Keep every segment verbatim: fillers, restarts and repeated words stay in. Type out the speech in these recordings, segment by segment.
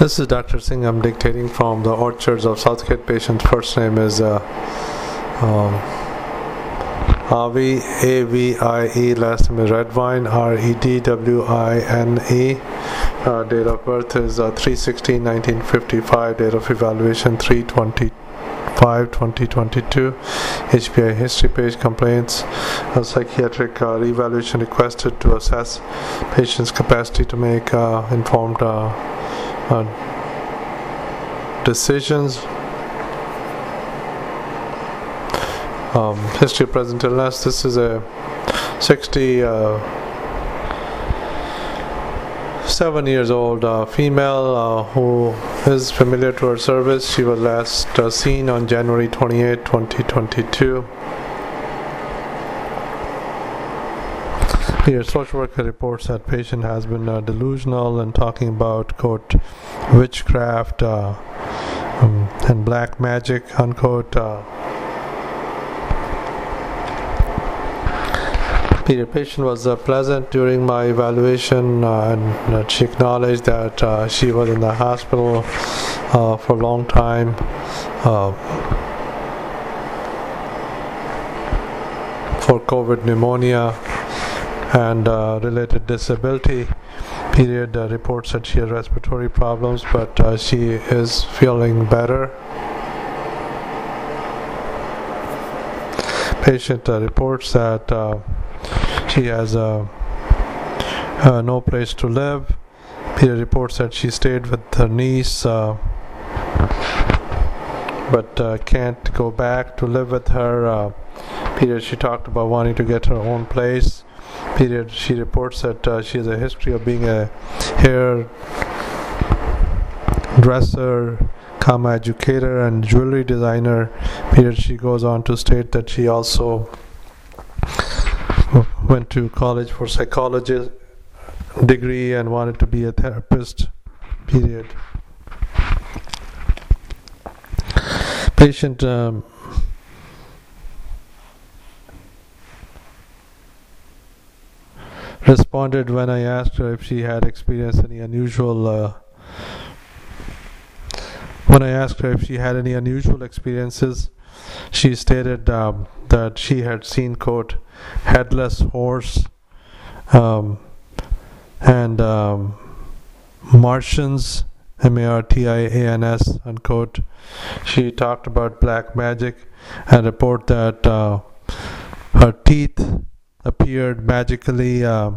This is Doctor Singh. I'm dictating from the Orchards of Southgate. Patient's first name is uh, um, Avi, A V I E. Last name is Redwine, R E D W I N E. Uh, date of birth is uh, three sixteen nineteen fifty-five. Date of evaluation three twenty-five twenty twenty-two. H P I history page. Complaints. A psychiatric uh, evaluation requested to assess patient's capacity to make uh, informed uh, uh, decisions. Um, history of present illness. This is a sixty uh, seven years old uh, female uh, who is familiar to her service. She was last uh, seen on January twenty-eighth twenty twenty-two. Here, social worker reports that patient has been uh, delusional and talking about, quote, witchcraft uh, um, and black magic, unquote. Uh, The patient was uh, pleasant during my evaluation, uh, and uh, she acknowledged that uh, she was in the hospital uh, for a long time uh, for COVID pneumonia and uh, related disability. Period uh, reports that she has respiratory problems, but uh, she is feeling better. Patient uh, reports that uh, she has uh, uh, no place to live. Peter reports that she stayed with her niece, uh, but uh, can't go back to live with her. Uh, Peter, she talked about wanting to get her own place. Peter, she reports that uh, she has a history of being a hair dresser, comma educator, and jewelry designer. Peter, she goes on to state that she also went to college for psychology degree and wanted to be a therapist. Period. Patient um, responded when I asked her if she had experienced any unusual uh, when I asked her if she had any unusual experiences. She stated um, that she had seen, quote, headless horse um, and um, Martians, M A R T I A N S, unquote. She talked about black magic and report that uh, her teeth appeared magically. Uh,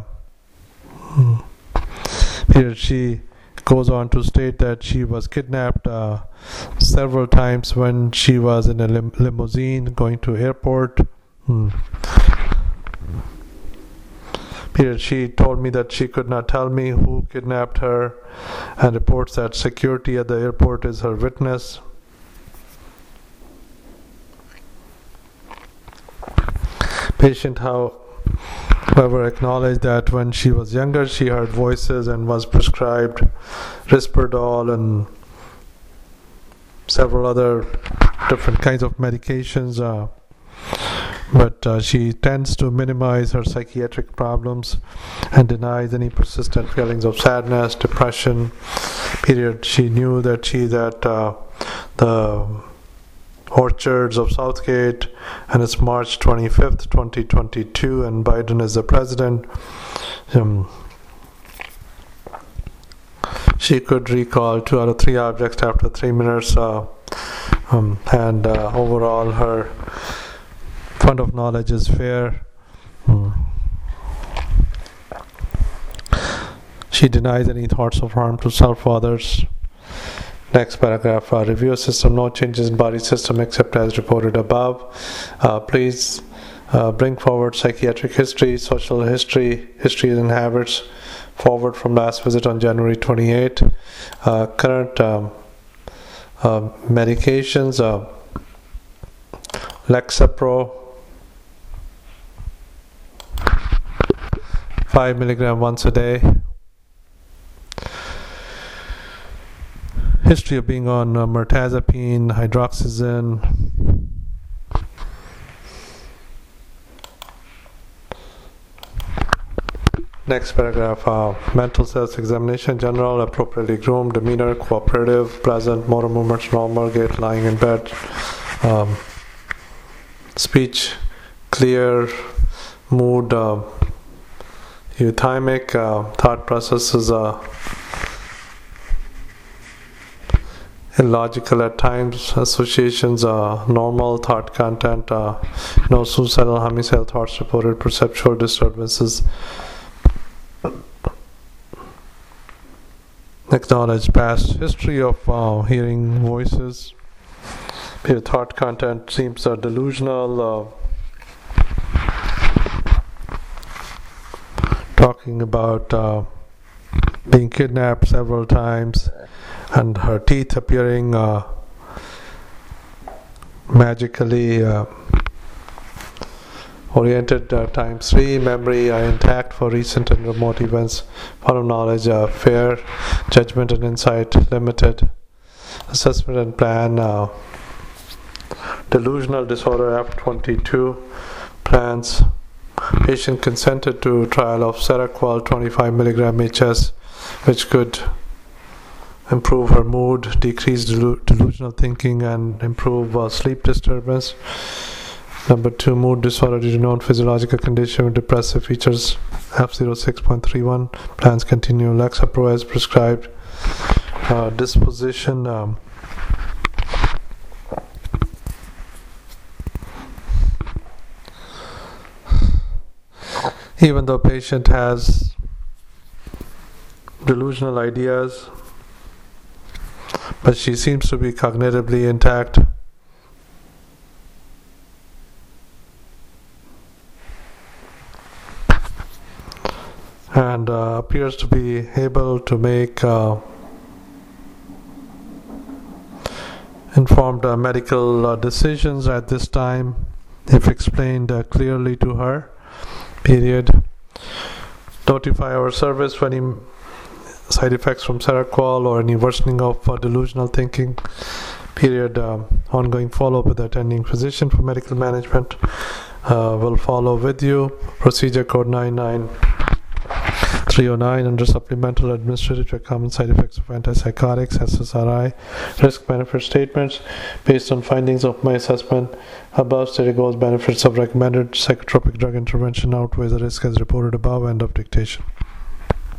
here she goes on to state that she was kidnapped uh, several times when she was in a lim- limousine going to airport. Hmm. Peter, she told me that she could not tell me who kidnapped her and reports that security at the airport is her witness. Patient, how However, acknowledged that when she was younger, she heard voices and was prescribed Risperdal and several other different kinds of medications. Uh, but uh, she tends to minimize her psychiatric problems and denies any persistent feelings of sadness, depression. Period. She knew that she's at uh, the Orchards of Southgate, and it's March twenty-fifth twenty twenty-two, and Biden is the president. Um, she could recall two out of three objects after three minutes, uh, um, and uh, overall her fund of knowledge is fair. Hmm. She denies any thoughts of harm to self or others. Next paragraph, uh, review system, no changes in body system except as reported above. Uh, please uh, bring forward psychiatric history, social history, histories and habits forward from last visit on January twenty-eighth. Uh, current um, uh, medications, uh, Lexapro, five milligram once a day. History of being on uh, mirtazapine, hydroxyzine. Next paragraph, uh, mental self-examination, general, appropriately groomed, demeanor, cooperative, pleasant, motor movements normal, gait, lying in bed, um, speech, clear, mood, uh, euthymic, uh, thought processes, uh, illogical at times, associations, uh, normal, thought content, uh, no suicidal, homicidal thoughts reported, perceptual disturbances. Acknowledge past history of uh, hearing voices. Your thought content seems uh, delusional. Uh, talking about uh, being kidnapped several times and her teeth appearing uh, magically. Uh, oriented uh, times three, memory uh, intact for recent and remote events, follow knowledge uh, fair, judgment and insight limited, assessment and plan, uh, delusional disorder F twenty-two, plans, patient consented to trial of Seroquel twenty-five milligram H S, which could improve her mood, decrease delu- delusional thinking and improve uh, sleep disturbance. Number two, mood disorder due to known physiological condition with depressive features, F zero six point three one. Plans continue. Lexapro as prescribed. Uh, disposition. Um, even though patient has delusional ideas, but she seems to be cognitively intact. And uh, appears to be able to make uh, informed uh, medical uh, decisions at this time, if explained uh, clearly to her. Period. Notify our service for any side effects from Seroquel or any worsening of uh, delusional thinking. Period. Um, ongoing follow-up with the attending physician for medical management uh, will follow with you. Procedure code nine nine three oh nine under supplemental administrative check common side effects of antipsychotics, S S R I, risk benefit statements. Based on findings of my assessment, above stated goals, benefits of recommended psychotropic drug intervention outweigh the risk as reported above. End of dictation.